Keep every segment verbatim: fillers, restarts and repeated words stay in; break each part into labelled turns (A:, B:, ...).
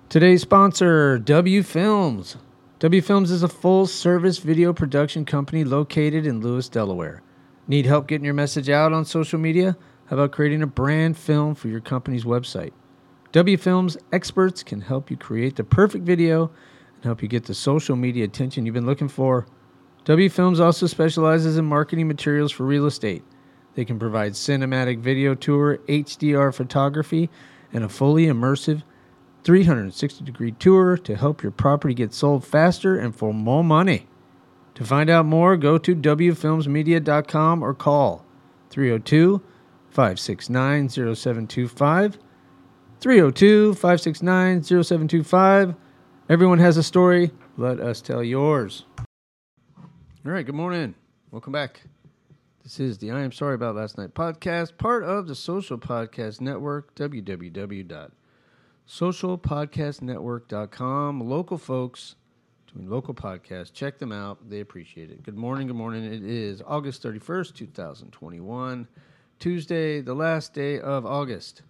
A: Today's sponsor, W Films. W Films is a full-service video production company located in Lewis, Delaware. Need help getting your message out on social media? How about creating a brand film for your company's website? W Films experts can help you create the perfect video and help you get the social media attention you've been looking for. W Films also specializes in marketing materials for real estate. They can provide cinematic video tour, H D R photography, and a fully immersive three hundred sixty degree tour to help your property get sold faster and for more money. To find out more, go to w films media dot com or call three oh two, five six nine, oh seven two five, three oh two, five six nine, oh seven two five. Everyone has a story. Let us tell yours. All right, good morning. Welcome back. This is the I Am Sorry About Last Night podcast, part of the Social Podcast Network, w w w dot social podcast network dot com. Local folks doing local podcasts. Check them out. They appreciate it. Good morning. Good morning. It is August thirty-first, twenty twenty-one. Tuesday, the last day of August.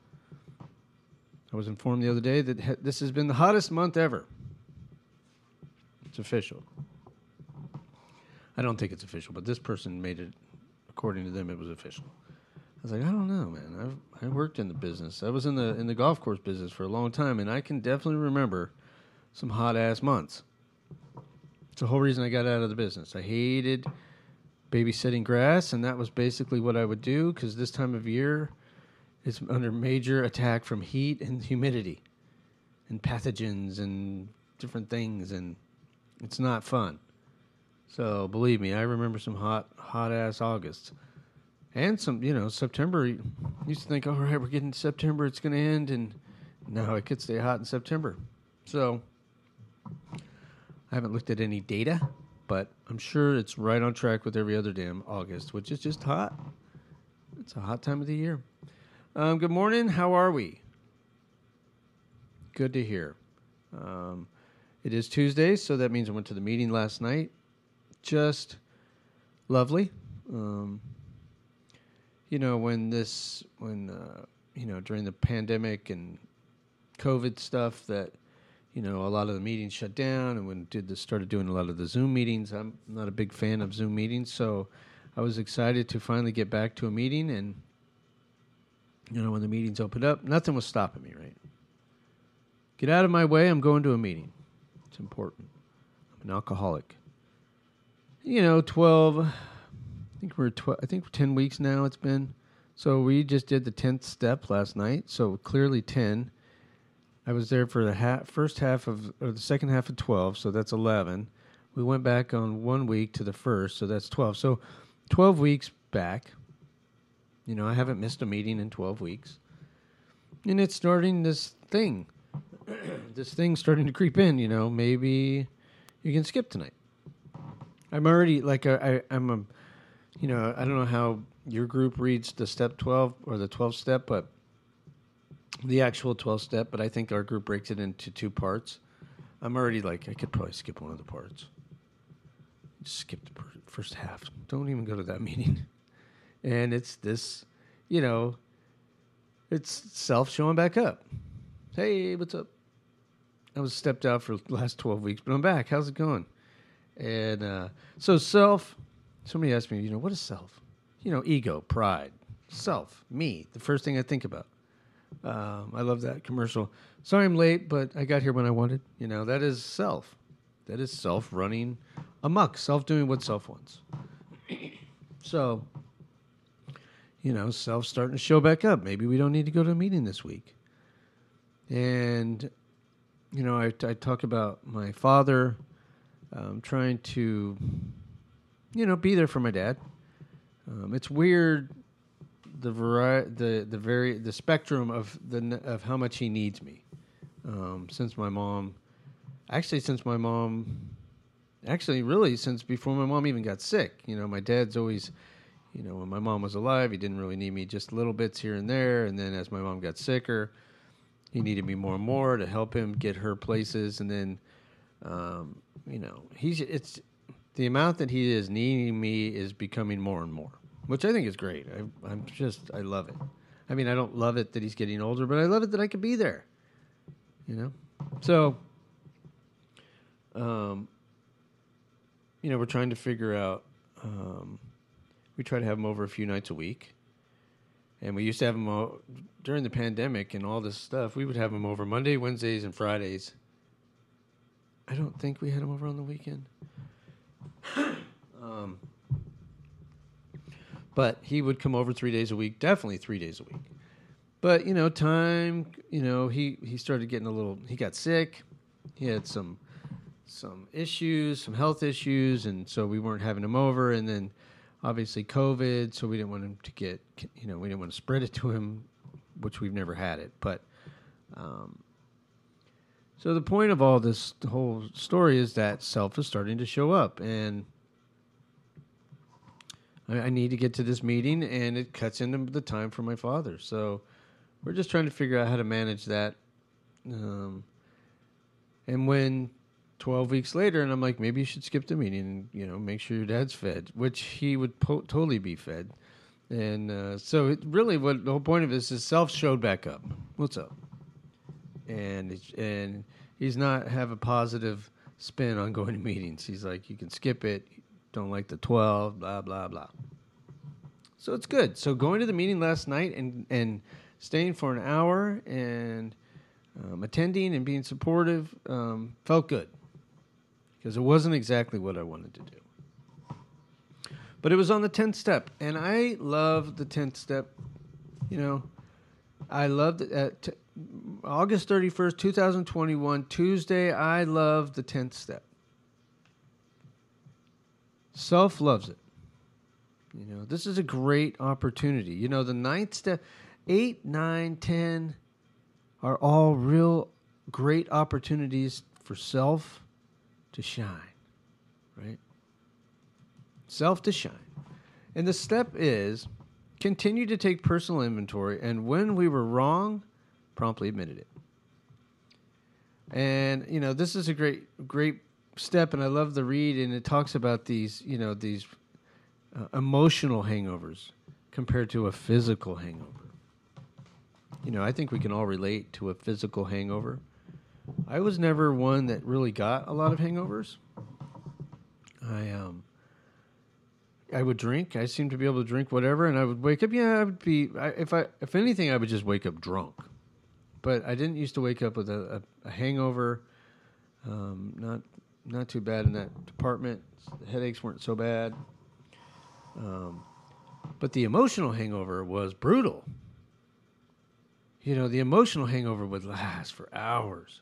A: I was informed the other day that this has been the hottest month ever. It's official. I don't think it's official, but this person made it, according to them, it was official. I was like, I don't know, man. I've I worked in the business. I was in the in the golf course business for a long time, and I can definitely remember some hot ass months. It's the whole reason I got out of the business. I hated babysitting grass, and that was basically what I would do because this time of year is under major attack from heat and humidity, and pathogens and different things, and it's not fun. So believe me, I remember some hot hot ass Augusts. And some, you know, September, you used to think, all right, we're getting to September, it's going to end, and no, it could stay hot in September. So, I haven't looked at any data, but I'm sure it's right on track with every other damn August, which is just hot. It's a hot time of the year. Um, good morning, how are we? Good to hear. Um, it is Tuesday, so that means I went to the meeting last night. Just lovely. Um... You know, when this, when, uh, you know, during the pandemic and COVID stuff that, you know, a lot of the meetings shut down and when did this started doing a lot of the Zoom meetings, I'm not a big fan of Zoom meetings. So I was excited to finally get back to a meeting. And, you know, when the meetings opened up, nothing was stopping me, right? Get out of my way. I'm going to a meeting. It's important. I'm an alcoholic. You know, twelve... I think we're tw- I think ten weeks now it's been. So we just did the tenth step last night. So clearly ten. I was there for the ha- first half of or the second half of twelve, so that's eleven. We went back on one week to the first, so that's twelve. So twelve weeks back. You know, I haven't missed a meeting in twelve weeks. And it's starting this thing. this thing's starting to creep in, you know, maybe you can skip tonight. I'm already like a, I I'm a You know, I don't know how your group reads the step twelve or the twelve step, but the actual twelve step, but I think our group breaks it into two parts. I'm already like, I could probably skip one of the parts. Just skip the per- first half. Don't even go to that meeting. And it's this, you know, it's self showing back up. Hey, what's up? I was stepped out for the last twelve weeks, but I'm back. How's it going? And uh, so self... Somebody asked me, you know, what is self? You know, ego, pride, self, me, the first thing I think about. Um, I love that commercial. Sorry I'm late, but I got here when I wanted. You know, that is self. That is self running amok, self doing what self wants. So, you know, self starting to show back up. Maybe we don't need to go to a meeting this week. And, you know, I, I talk about my father um, trying to... You know, be there for my dad. Um, it's weird the vari- the the very the spectrum of the of how much he needs me. Um, since my mom, actually, since my mom, actually, really, since before my mom even got sick. You know, my dad's always, you know, when my mom was alive, he didn't really need me, just little bits here and there. And then as my mom got sicker, he needed me more and more to help him get her places. And then, um, you know, he's it's. The amount that he is needing me is becoming more and more, which I think is great. I, I'm just, I love it. I mean, I don't love it that he's getting older, but I love it that I could be there. You know, So, um, you know, we're trying to figure out. Um, we try to have him over a few nights a week, and we used to have him o- during the pandemic and all this stuff. We would have him over Monday, Wednesdays, and Fridays. I don't think we had him over on the weekend. um, but he would come over three days a week, definitely three days a week. But, you know, time, you know, he, he started getting a little, he got sick. He had some some issues, some health issues, and so we weren't having him over. And then, obviously, COVID, so we didn't want him to get, you know, we didn't want to spread it to him, which we've never had it. But, um, so the point of all this whole story is that self is starting to show up, and I, I need to get to this meeting, and it cuts into the time for my father. So we're just trying to figure out how to manage that. Um, and when twelve weeks later, and I'm like, maybe you should skip the meeting and, you know, make sure your dad's fed, which he would po- totally be fed. And uh, so it really, what the whole point of this is self showed back up. What's up? And it's, and he's not have a positive spin on going to meetings. He's like, you can skip it. Don't like the twelve, blah, blah, blah. So it's good. So going to the meeting last night and, and staying for an hour and um, attending and being supportive um, felt good. Because it wasn't exactly what I wanted to do. But it was on the tenth step. And I love the tenth step. You know, I loved it. At t- August thirty-first, twenty twenty-one, Tuesday, I love the tenth step. Self loves it. You know, this is a great opportunity. You know, the ninth step, eight, nine, ten are all real great opportunities for self to shine, right? Self to shine. And the step is continue to take personal inventory, and when we were wrong, promptly admitted it. And, you know, this is a great, great step, and I love the read, and it talks about these, you know, these uh, emotional hangovers compared to a physical hangover. You know, I think we can all relate to a physical hangover. I was never one that really got a lot of hangovers. I um, I would drink. I seemed to be able to drink whatever, and I would wake up. Yeah, I would be. I, if I, if anything, I would just wake up drunk. But I didn't used to wake up with a, a, a hangover. Um, not not too bad in that department. The headaches weren't so bad. Um, but the emotional hangover was brutal. You know, the emotional hangover would last for hours.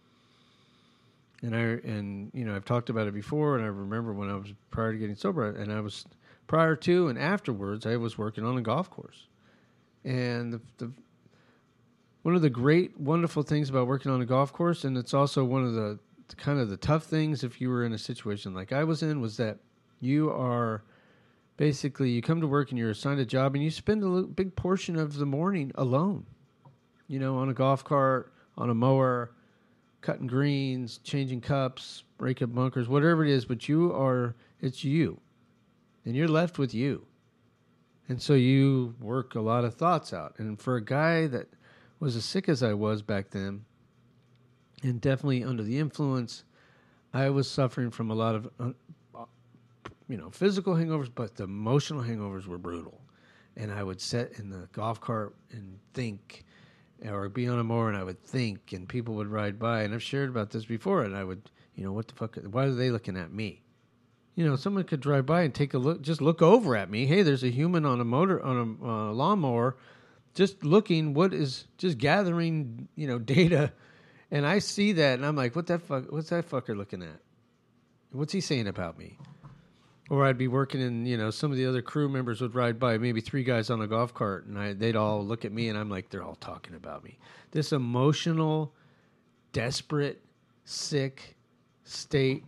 A: And I and you know I've talked about it before, and I remember when I was prior to getting sober, and I was prior to and afterwards, I was working on a golf course, and the, the one of the great, wonderful things about working on a golf course, and it's also one of the kind of the tough things if you were in a situation like I was in, was that you are basically you come to work and you're assigned a job, and you spend a little, big portion of the morning alone, you know, on a golf cart, on a mower, cutting greens, changing cups, break up bunkers, whatever it is, but you are, it's you. And you're left with you. And so you work a lot of thoughts out. And for a guy that was as sick as I was back then, and definitely under the influence, I was suffering from a lot of, uh, you know, physical hangovers, but the emotional hangovers were brutal. And I would sit in the golf cart and think, or be on a mower, and I would think, and people would ride by, and I've shared about this before, and I would, you know, what the fuck, why are they looking at me? You know, someone could drive by and take a look, just look over at me. Hey, there's a human on a motor, on a uh, lawnmower, just looking, what is, just gathering, you know, data, and I see that, and I'm like, what that fuck, what's that fucker looking at? What's he saying about me? Or I'd be working and, you know, some of the other crew members would ride by, maybe three guys on a golf cart, and I, they'd all look at me, and I'm like, they're all talking about me. This emotional, desperate, sick state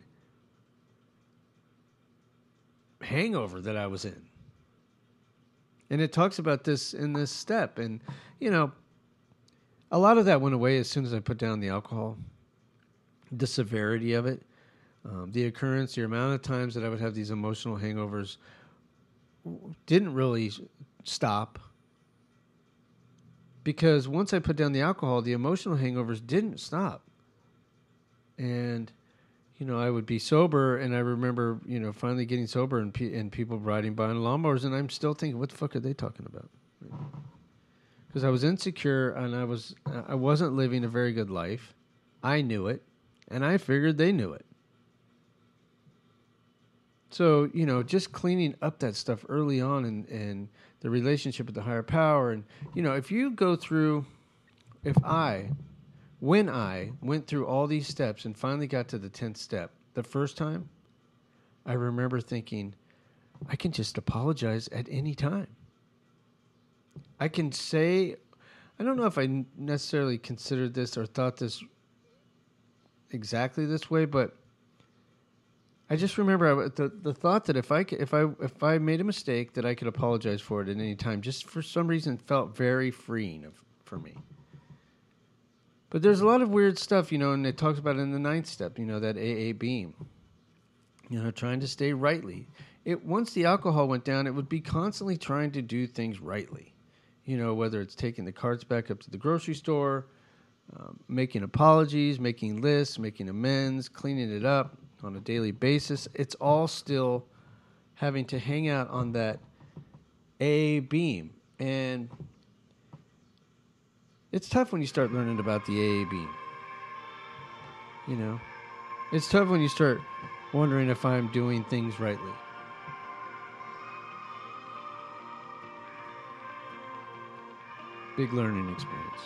A: hangover that I was in. And it talks about this in this step. And, you know, a lot of that went away as soon as I put down the alcohol, the severity of it. Um, the occurrence, the amount of times that I would have these emotional hangovers didn't really stop. Because once I put down the alcohol, the emotional hangovers didn't stop. And, you know, I would be sober, and I remember, you know, finally getting sober and, pe- and people riding by on lawnmowers, and I'm still thinking, what the fuck are they talking about? Because I was insecure, and I, was, I wasn't living a very good life. I knew it, and I figured they knew it. So, you know, just cleaning up that stuff early on and, and the relationship with the higher power. And, you know, if you go through, if I, when I went through all these steps and finally got to the tenth step, the first time, I remember thinking, I can just apologize at any time. I can say, I don't know if I necessarily considered this or thought this exactly this way, but I just remember I, the the thought that if I could, if I if I made a mistake, that I could apologize for it at any time. Just for some reason, felt very freeing of, for me. But there's a lot of weird stuff, you know, and it talks about it in the ninth step, you know, that A A beam. You know, trying to stay rightly. It once the alcohol went down, it would be constantly trying to do things rightly. You know, whether it's taking the carts back up to the grocery store, um, making apologies, making lists, making amends, cleaning it up on a daily basis. It's all still having to hang out on that A beam. And it's tough when you start learning about the A A beam. You know? It's tough when you start wondering if I'm doing things rightly. Big learning experience.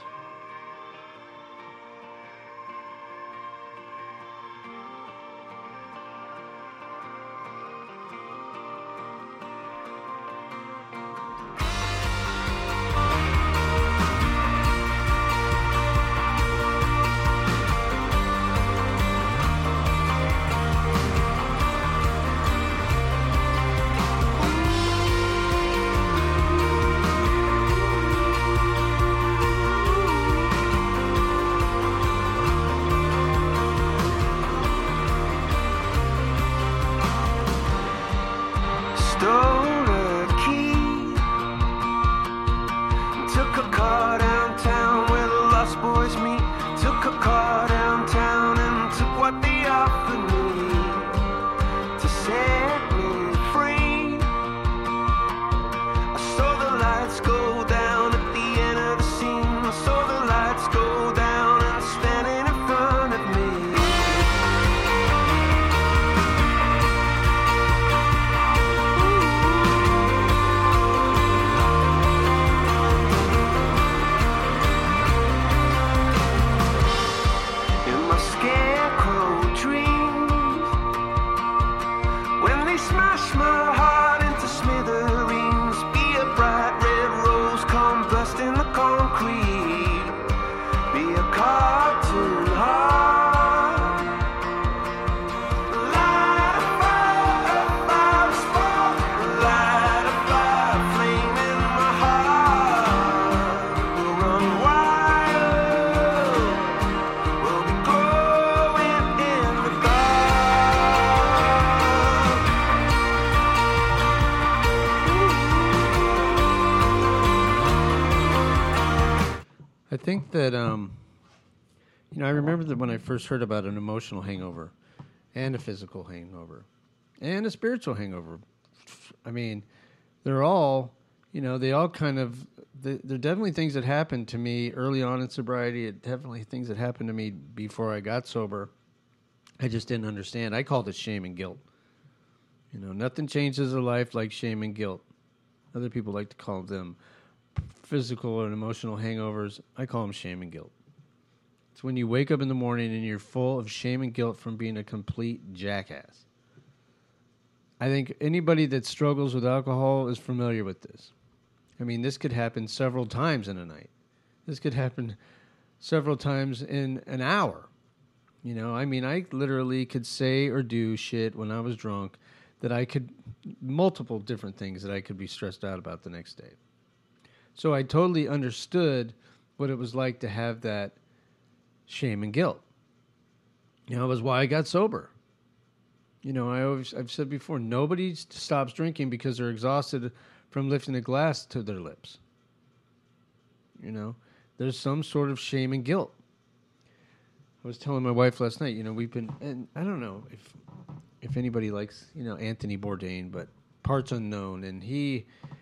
A: I think that, um, you know, I remember that when I first heard about an emotional hangover and a physical hangover and a spiritual hangover, I mean, they're all, you know, they all kind of, they're definitely things that happened to me early on in sobriety. It definitely things that happened to me before I got sober. I just didn't understand. I called it shame and guilt. You know, nothing changes a life like shame and guilt. Other people like to call them physical and emotional hangovers. I call them shame and guilt. It's when you wake up in the morning and you're full of shame and guilt from being a complete jackass. I think anybody that struggles with alcohol is familiar with this. I mean, this could happen several times in a night. This could happen several times in an hour. You know, I mean, I literally could say or do shit when I was drunk that I could, multiple different things that I could be stressed out about the next day. So I totally understood what it was like to have that shame and guilt. You know, it was why I got sober. You know, I always, I've said before, nobody stops drinking because they're exhausted from lifting a glass to their lips. You know, there's some sort of shame and guilt. I was telling my wife last night, you know, we've been, and I don't know if if anybody likes, you know, Anthony Bourdain, but parts unknown. And he,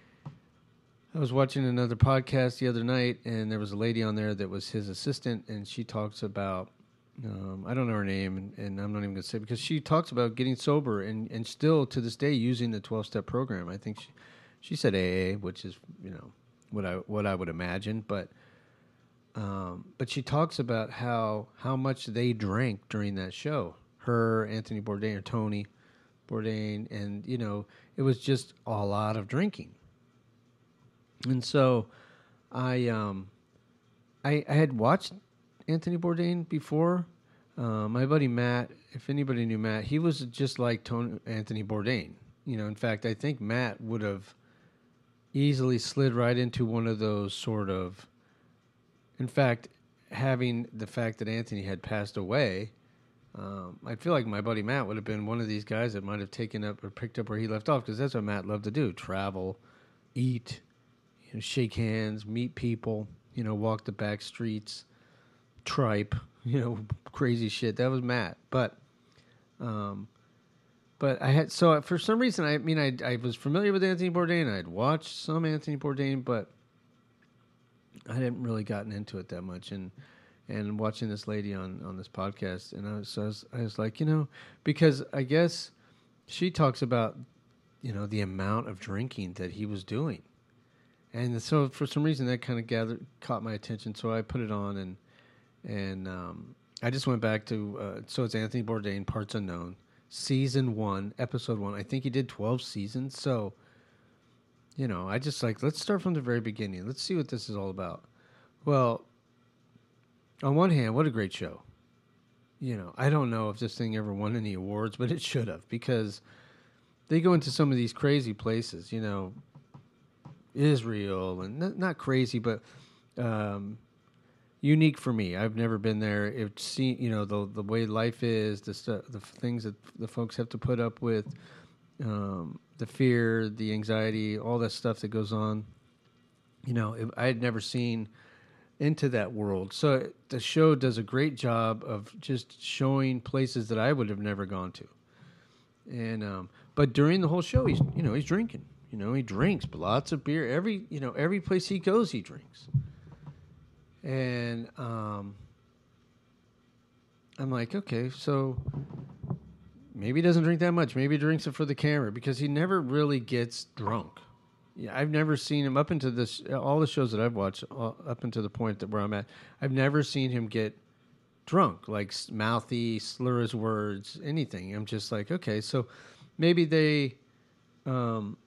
A: I was watching another podcast the other night, and there was a lady on there that was his assistant, and she talks about, um, I don't know her name, and, and I'm not even going to say, because she talks about getting sober and, and still to this day using the twelve-step program. I think she, she said A A, which is, you know, what I what I would imagine, but um, but she talks about how how much they drank during that show. Her, Anthony Bourdain, or Tony Bourdain, and you know, it was just a lot of drinking. And so, I um, I, I had watched Anthony Bourdain before. Uh, my buddy Matt, if anybody knew Matt, he was just like Tony, Anthony Bourdain. You know, in fact, I think Matt would have easily slid right into one of those sort of, in fact, having the fact that Anthony had passed away, um, I feel like my buddy Matt would have been one of these guys that might have taken up or picked up where he left off, because that's what Matt loved to do: travel, eat, you know, shake hands, meet people, you know, walk the back streets, tripe, you know, crazy shit. That was Matt. But um But I had, so for some reason, I mean, I I was familiar with Anthony Bourdain. I had watched some Anthony Bourdain, but I hadn't really gotten into it that much. And and watching this lady on, on this podcast, and I was, so I was I was like, you know, because I guess she talks about, you know, the amount of drinking that he was doing, and so for some reason that kind of gathered caught my attention. So I put it on, and and um, I just went back to uh, so it's Anthony Bourdain, Parts Unknown. Season one, episode one. I think he did twelve seasons. So, you know, I just like, let's start from the very beginning. Let's see what this is all about. Well, on one hand, what a great show. You know, I don't know if this thing ever won any awards, but it should have, because they go into some of these crazy places, you know, Israel, and not, not crazy, but um, unique for me. I've never been there. It's seen, you know, the the way life is, the stu- the things that the folks have to put up with, um, the fear, the anxiety, all that stuff that goes on. You know, it, I had never seen into that world. So the show does a great job of just showing places that I would have never gone to. And um, but during the whole show, he's you know he's drinking. You know, he drinks lots of beer. Every you know every place he goes, he drinks. And um, I'm like, okay, so maybe he doesn't drink that much. Maybe he drinks it for the camera, because he never really gets drunk. Yeah, I've never seen him up into this, all the shows that I've watched, all, up into the point that where I'm at, I've never seen him get drunk, like mouthy, slur his words, anything. I'm just like, okay, so maybe they, um,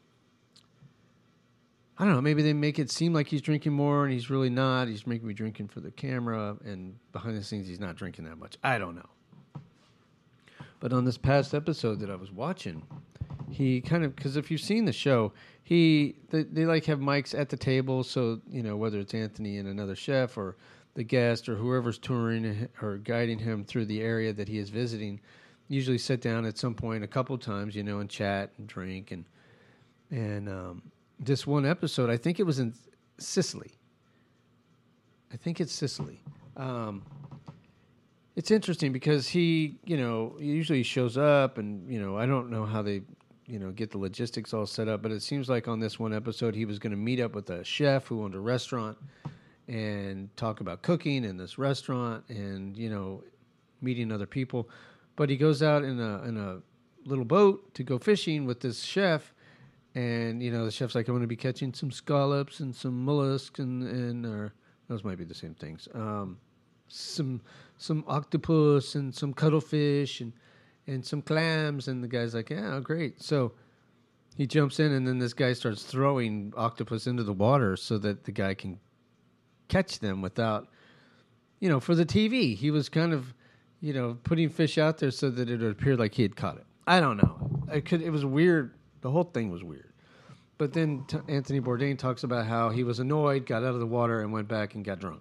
A: I don't know, maybe they make it seem like he's drinking more, and he's really not. He's making me drinking for the camera, and behind the scenes, he's not drinking that much. I don't know. But on this past episode that I was watching, he kind of, because if you've seen the show, he they, they like have mics at the table, so, you know, whether it's Anthony and another chef, or the guest, or whoever's touring or guiding him through the area that he is visiting, usually sit down at some point a couple times, you know, and chat and drink. And, and um, this one episode, I think it was in Sicily. I think it's Sicily. Um, it's interesting because he, you know, usually shows up, and, you know, I don't know how they, you know, get the logistics all set up, but it seems like on this one episode, he was going to meet up with a chef who owned a restaurant and talk about cooking in this restaurant, and, you know, meeting other people. But he goes out in a in a little boat to go fishing with this chef, and, you know, the chef's like, I'm going to be catching some scallops and some mollusks, and, and or those might be the same things, um, some some octopus and some cuttlefish and and some clams. And the guy's like, yeah, great. So he jumps in, and then this guy starts throwing octopus into the water so that the guy can catch them without, you know, for the T V. He was kind of, you know, putting fish out there so that it would appear like he had caught it. I don't know. I could. It was weird. The whole thing was weird. But then t- Anthony Bourdain talks about how he was annoyed, got out of the water, and went back and got drunk.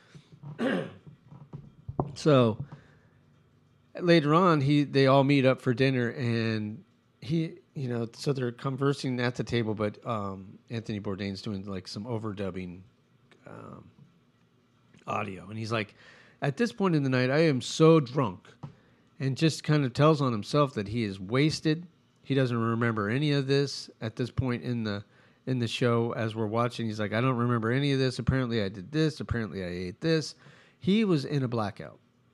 A: So later on, he they all meet up for dinner, and he, you know, so they're conversing at the table, but um, Anthony Bourdain's doing like some overdubbing um, audio, and he's like, at this point in the night, I am so drunk, and just kind of tells on himself that he is wasted. He doesn't remember any of this at this point in the in the show as we're watching. He's like, I don't remember any of this. Apparently I did this. Apparently I ate this. He was in a blackout.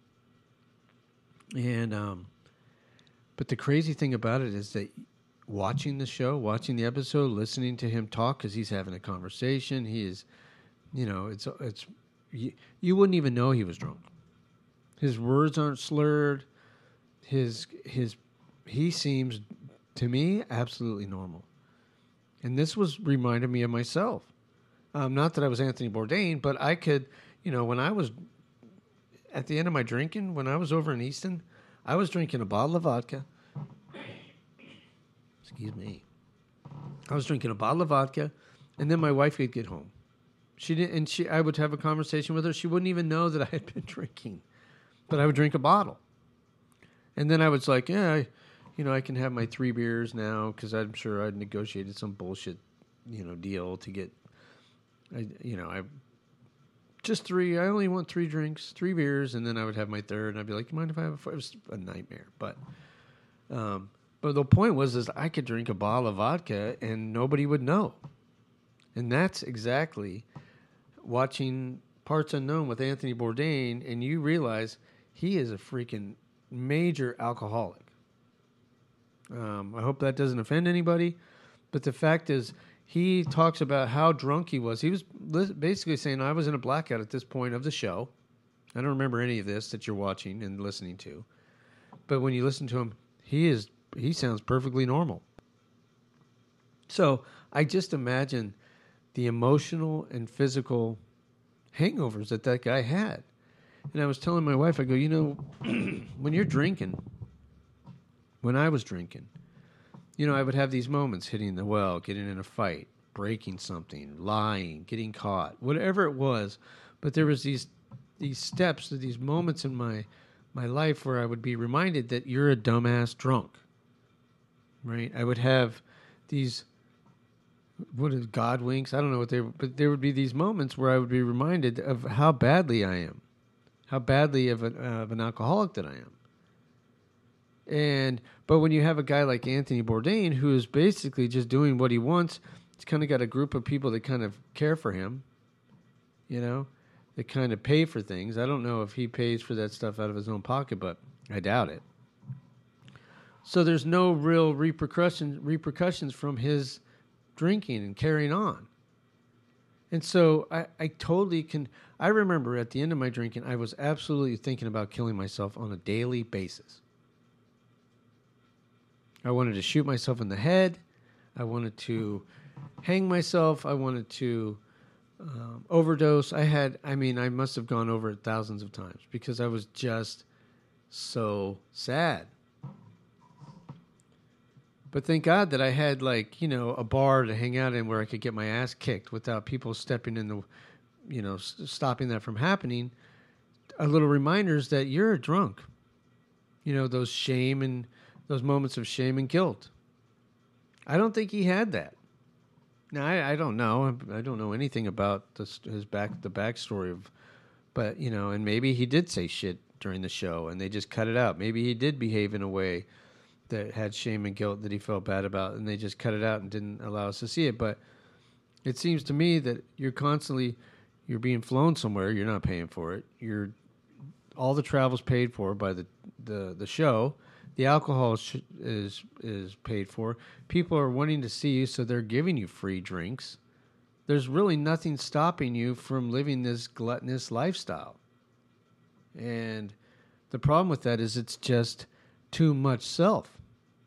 A: And, um, but the crazy thing about it is that watching the show, watching the episode, listening to him talk, because he's having a conversation, he is, you know, it's, it's, you, you wouldn't even know he was drunk. His words aren't slurred. His, his, he seems to me absolutely normal. And this was reminded me of myself. Um, not that I was Anthony Bourdain, but I could, you know, when I was at the end of my drinking, when I was over in Easton, I was drinking a bottle of vodka. Excuse me. I was drinking a bottle of vodka, and then my wife would get home. She didn't, and she, I would have a conversation with her. She wouldn't even know that I had been drinking, but I would drink a bottle. And then I was like, yeah, I, you know, I can have my three beers now because I'm sure I'd negotiated some bullshit, you know, deal to get, I, you know, I just three. I only want three drinks, three beers, and then I would have my third, and I'd be like, you mind if I have a four? It was a nightmare, but, um, but the point was is I could drink a bottle of vodka and nobody would know, and that's exactly watching Parts Unknown with Anthony Bourdain, and you realize he is a freaking major alcoholic. Um, I hope that doesn't offend anybody, but the fact is, he talks about how drunk he was. He was basically saying, I was in a blackout at this point of the show. I don't remember any of this that you're watching and listening to. But when you listen to him, he is he sounds perfectly normal. So I just imagine the emotional and physical hangovers that that guy had. And I was telling my wife, I go, you know, when you're drinking, when I was drinking, you know, I would have these moments hitting the well, getting in a fight, breaking something, lying, getting caught, whatever it was. But there was these these steps, these moments in my my life where I would be reminded that you're a dumbass drunk, right? I would have these, what is God winks? I don't know what they were, but there would be these moments where I would be reminded of how badly I am, how badly of, a, uh, of an alcoholic that I am. And but when you have a guy like Anthony Bourdain, who is basically just doing what he wants, he's kind of got a group of people that kind of care for him, you know, that kind of pay for things. I don't know if he pays for that stuff out of his own pocket, but I doubt it. So there's no real repercussions repercussions from his drinking and carrying on. And so I, I totally can. I remember at the end of my drinking, I was absolutely thinking about killing myself on a daily basis. I wanted to shoot myself in the head. I wanted to hang myself. I wanted to um, overdose. I had, I mean, I must have gone over it thousands of times because I was just so sad. But thank God that I had, like, you know, a bar to hang out in where I could get my ass kicked without people stepping in the, you know, stopping that from happening. A little reminders that you're a drunk. You know, those shame and those moments of shame and guilt. I don't think he had that. Now, I, I don't know. I don't know anything about this, his back, the backstory of, but, you know, and maybe he did say shit during the show and they just cut it out. Maybe he did behave in a way that had shame and guilt that he felt bad about and they just cut it out and didn't allow us to see it. But it seems to me that you're constantly, you're being flown somewhere. You're not paying for it. You're, all the travel's paid for by the, the, the show. The alcohol is, is is paid for. People are wanting to see you, so they're giving you free drinks. There's really nothing stopping you from living this gluttonous lifestyle. And the problem with that is it's just too much self.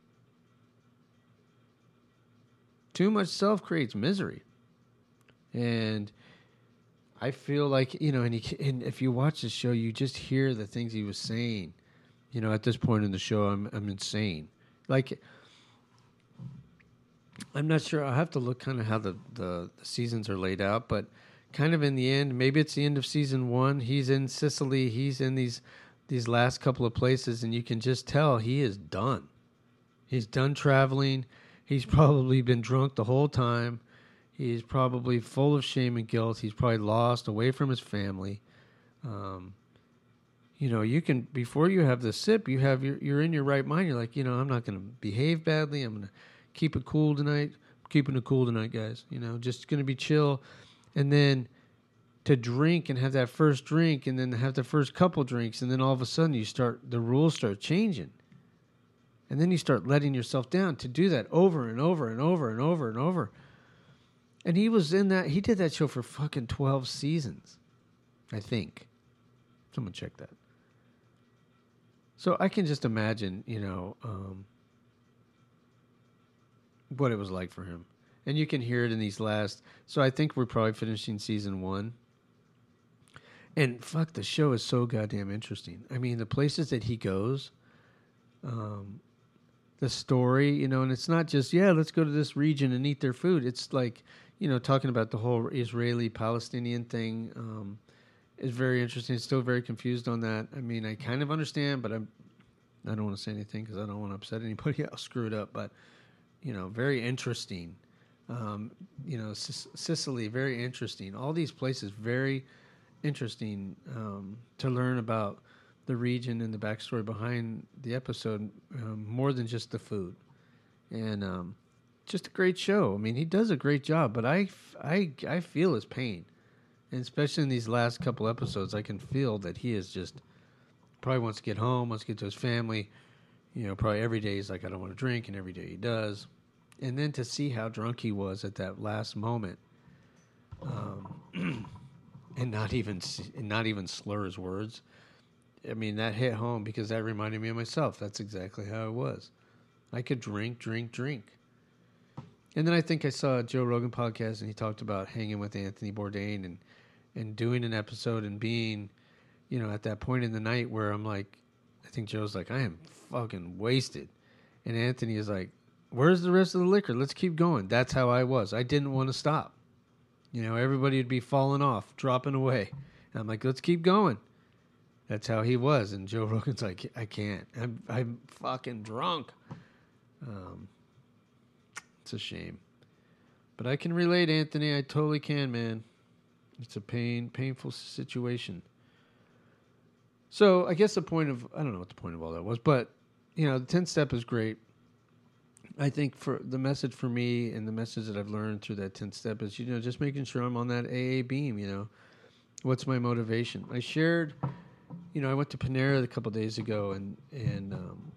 A: Too much self creates misery. And I feel like, you know, and, he, and if you watch the show, you just hear the things he was saying. You know, at this point in the show, I'm I'm insane. Like, I'm not sure. I'll have to look kind of how the, the, the seasons are laid out, but kind of in the end, maybe it's the end of season one. He's in Sicily. He's in these these last couple of places, and you can just tell he is done. He's done traveling. He's probably been drunk the whole time. He's probably full of shame and guilt. He's probably lost, away from his family. Um you know, you can, before you have the sip, you have your, you're in your right mind. You're like, you know, I'm not going to behave badly. I'm going to keep it cool tonight. Keeping it cool tonight, guys. You know, just going to be chill. And then to drink and have that first drink and then have the first couple drinks. And then all of a sudden you start, the rules start changing. And then you start letting yourself down to do that over and over and over and over and over. And he was in that, he did that show for fucking twelve seasons, I think. Someone check that. So I can just imagine, you know, um, what it was like for him. And you can hear it in these last, so I think we're probably finishing season one. And fuck, the show is so goddamn interesting. I mean, the places that he goes, um, the story, you know, and it's not just, yeah, let's go to this region and eat their food. It's like, you know, talking about the whole Israeli-Palestinian thing um, is very interesting. It's still very confused on that. I mean, I kind of understand, but I'm, I don't want to say anything because I don't want to upset anybody. I'll screw it up. But, you know, very interesting. Um, you know, S- Sicily, very interesting. All these places, very interesting um, to learn about the region and the backstory behind the episode, um, more than just the food. And um, just a great show. I mean, he does a great job, but I, I, I feel his pain. And especially in these last couple episodes, I can feel that he is just probably wants to get home, wants to get to his family. You know, probably every day he's like, I don't want to drink, and every day he does. And then to see how drunk he was at that last moment, um, and not even and not even slur his words. I mean, that hit home because that reminded me of myself. That's exactly how it was. I could drink, drink, drink. And then I think I saw a Joe Rogan podcast, and he talked about hanging with Anthony Bourdain and, and doing an episode and being, you know, at that point in the night where I'm like, I think Joe's like, I am fucking wasted. And Anthony is like, where's the rest of the liquor? Let's keep going. That's how I was. I didn't want to stop. You know, everybody would be falling off, dropping away. And I'm like, let's keep going. That's how he was. And Joe Rogan's like, I can't. I'm, I'm fucking drunk. Um, it's a shame. But I can relate, Anthony. I totally can, man. It's a pain, painful situation. So I guess the point of, I don't know what the point of all that was, but, you know, the tenth step is great. I think for the message for me and the message that I've learned through that tenth step is, you know, just making sure I'm on that A A beam, you know. What's my motivation? I shared, you know, I went to Panera a couple days ago and, and um,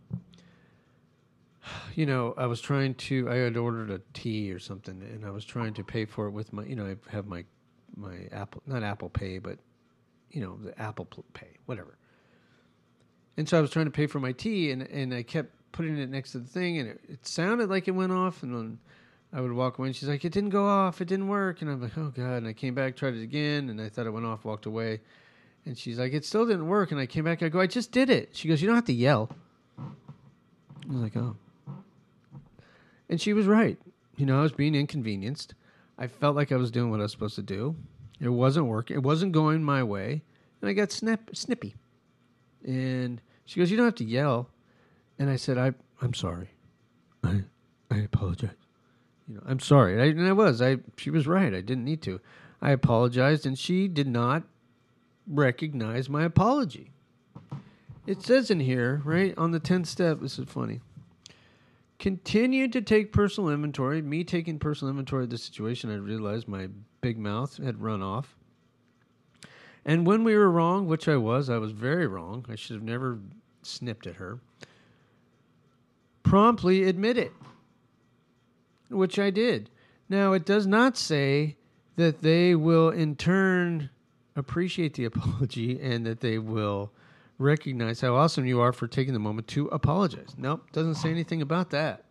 A: you know, I was trying to, I had ordered a tea or something, and I was trying to pay for it with my, you know, I have my, my Apple, not Apple Pay, but, you know, the Apple Pay, whatever. And so I was trying to pay for my tea, and, and I kept putting it next to the thing, and it, it sounded like it went off, and then I would walk away, and she's like, it didn't go off, it didn't work, and I'm like, oh, God, and I came back, tried it again, and I thought it went off, walked away, and she's like, it still didn't work, and I came back, I go, I just did it. She goes, you don't have to yell. I was like, oh. And she was right. You know, I was being inconvenienced. I felt like I was doing what I was supposed to do. It wasn't working. It wasn't going my way, and I got snip, snippy. And she goes, you don't have to yell. And I said, I, I'm sorry. I I apologize. You know, I'm sorry. I, and I was. I she was right. I didn't need to. I apologized, and she did not recognize my apology. It says in here, right, on the tenth step, this is funny. Continue to take personal inventory. Me taking personal inventory of the situation, I realized my big mouth had run off. And when we were wrong, which I was, I was very wrong. I should have never snipped at her. Promptly admit it, which I did. Now, it does not say that they will in turn appreciate the apology and that they will recognize how awesome you are for taking the moment to apologize. Nope, doesn't say anything about that.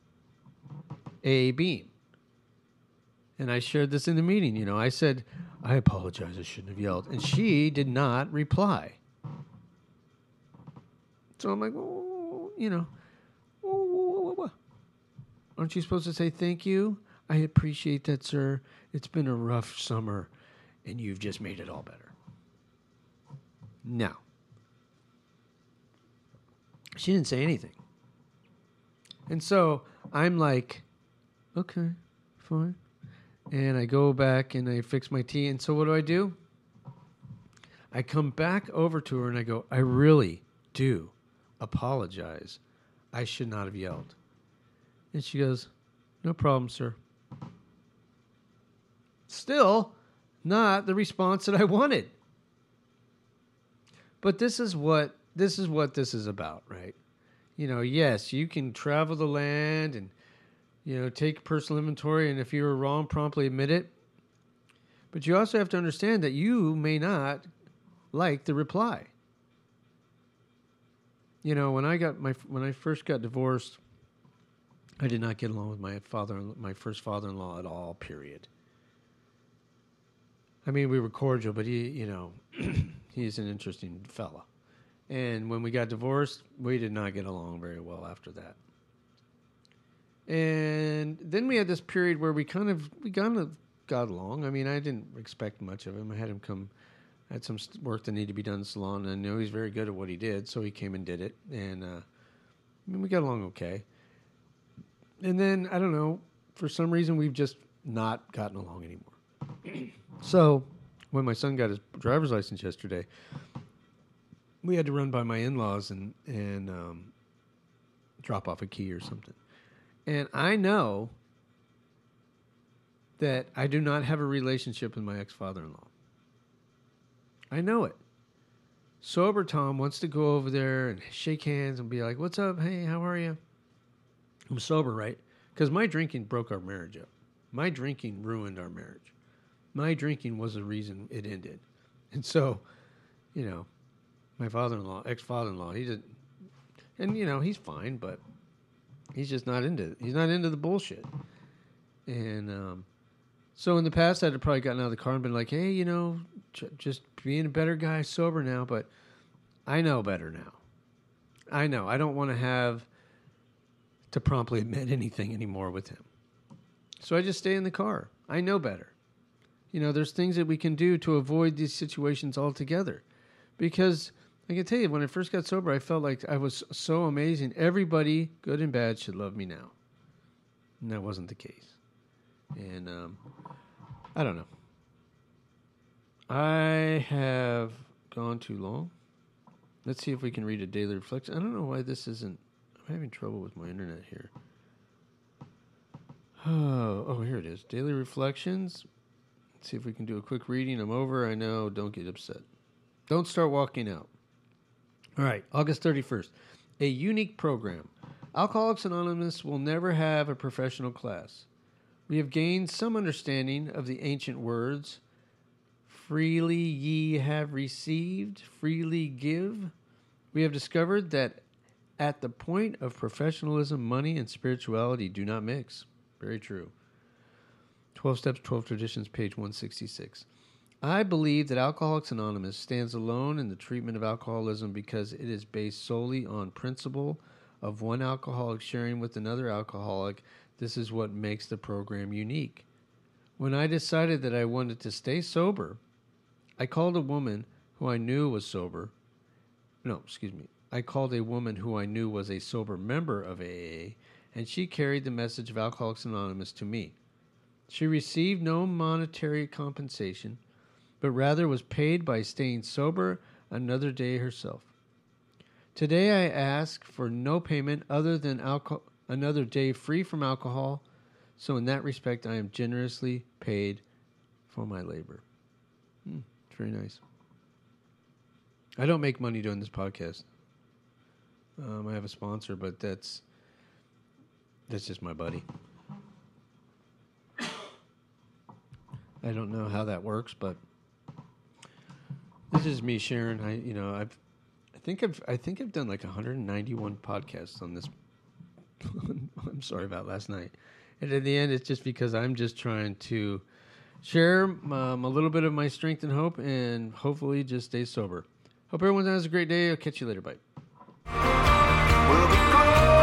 A: A beam. And I shared this in the meeting. You know, I said, I apologize, I shouldn't have yelled. And she did not reply. So I'm like, oh, you know, aren't you supposed to say thank you? I appreciate that, sir. It's been a rough summer, and you've just made it all better. No. She didn't say anything. And so I'm like, okay, fine. And I go back and I fix my tea. And so what do I do? I come back over to her and I go, I really do apologize. I should not have yelled. And she goes, no problem, sir. Still not the response that I wanted. But this is what this is what this is about, right? You know, yes, you can travel the land and, you know, take personal inventory, and if you were wrong, promptly admit it. But you also have to understand that you may not like the reply. You know, when I got my when I first got divorced, I did not get along with my father, my first father-in-law at all. Period. I mean, we were cordial, but he, you know, he's an interesting fella. And when we got divorced, we did not get along very well after that. And then we had this period where we kind of we kind of got along. I mean, I didn't expect much of him. I had him come. I had some work that needed to be done in the salon, and I knew he was very good at what he did, so he came and did it. And uh, I mean, we got along okay. And then, I don't know, for some reason, we've just not gotten along anymore. So, when my son got his driver's license yesterday, we had to run by my in-laws and, and um, drop off a key or something. And I know that I do not have a relationship with my ex-father-in-law. I know it. Sober Tom wants to go over there and shake hands and be like, what's up? Hey, how are you? I'm sober, right? Because my drinking broke our marriage up. My drinking ruined our marriage. My drinking was the reason it ended. And so, you know, my father-in-law, ex-father-in-law, he didn't, and, you know, he's fine, but he's just not into it. He's not into the bullshit. And um, so in the past, I'd have probably gotten out of the car and been like, hey, you know, j- just being a better guy, sober now, but I know better now. I know. I don't want to have to promptly admit anything anymore with him. So I just stay in the car. I know better. You know, there's things that we can do to avoid these situations altogether. Because I can tell you, when I first got sober, I felt like I was so amazing. Everybody, good and bad, should love me now. And that wasn't the case. And um, I don't know. I have gone too long. Let's see if we can read a daily reflection. I don't know why this isn't. I'm having trouble with my internet here. Oh, oh, here it is. Daily reflections. Let's see if we can do a quick reading. I'm over. I know. Don't get upset. Don't start walking out. All right. August thirty-first. A unique program. Alcoholics Anonymous will never have a professional class. We have gained some understanding of the ancient words. Freely ye have received, freely give. We have discovered that at the point of professionalism, money and spirituality do not mix. Very true. twelve Steps, twelve Traditions, page one sixty-six. I believe that Alcoholics Anonymous stands alone in the treatment of alcoholism because it is based solely on principle of one alcoholic sharing with another alcoholic. This is what makes the program unique. When I decided that I wanted to stay sober, I called a woman who I knew was sober. No, excuse me. I called a woman who I knew was a sober member of A A, and she carried the message of Alcoholics Anonymous to me. She received no monetary compensation, but rather was paid by staying sober another day herself. Today I ask for no payment other than alcohol, another day free from alcohol, so in that respect I am generously paid for my labor. Hmm, it's very nice. I don't make money doing this podcast. Um, I have a sponsor, but that's that's just my buddy. I don't know how that works, but this is me sharing. I, you know, I've, I think I've, I think I've done like one hundred ninety-one podcasts on this. I'm sorry about last night. And at the end, it's just because I'm just trying to share um, a little bit of my strength and hope, and hopefully just stay sober. Hope everyone has a great day. I'll catch you later. Bye.